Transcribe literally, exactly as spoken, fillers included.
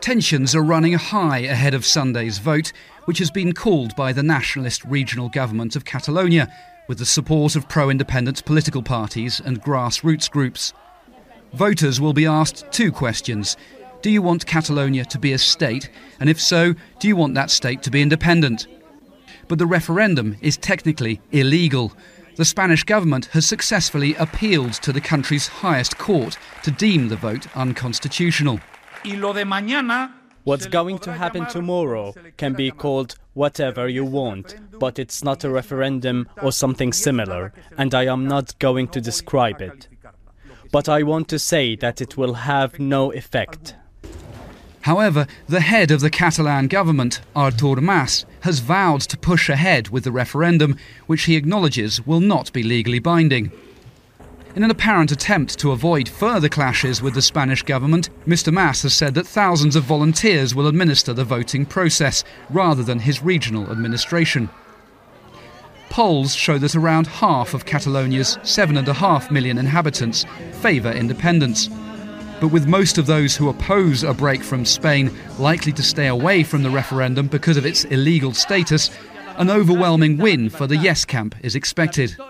Tensions are running high ahead of Sunday's vote, which has been called by the nationalist regional government of Catalonia, with the support of pro-independence political parties and grassroots groups. Voters will be asked two questions. Do you want Catalonia to be a state? And if so, do you want that state to be independent? But the referendum is technically illegal. The Spanish government has successfully appealed to the country's highest court to deem the vote unconstitutional. What's going to happen tomorrow can be called whatever you want, but it's not a referendum or something similar, and I am not going to describe it. But I want to say that it will have no effect. However, the head of the Catalan government, Artur Mas, has vowed to push ahead with the referendum, which he acknowledges will not be legally binding. In an apparent attempt to avoid further clashes with the Spanish government, Mister Mas has said that thousands of volunteers will administer the voting process, rather than his regional administration. Polls show that around half of Catalonia's seven and a half million inhabitants favour independence. But with most of those who oppose a break from Spain likely to stay away from the referendum because of its illegal status, an overwhelming win for the yes camp is expected.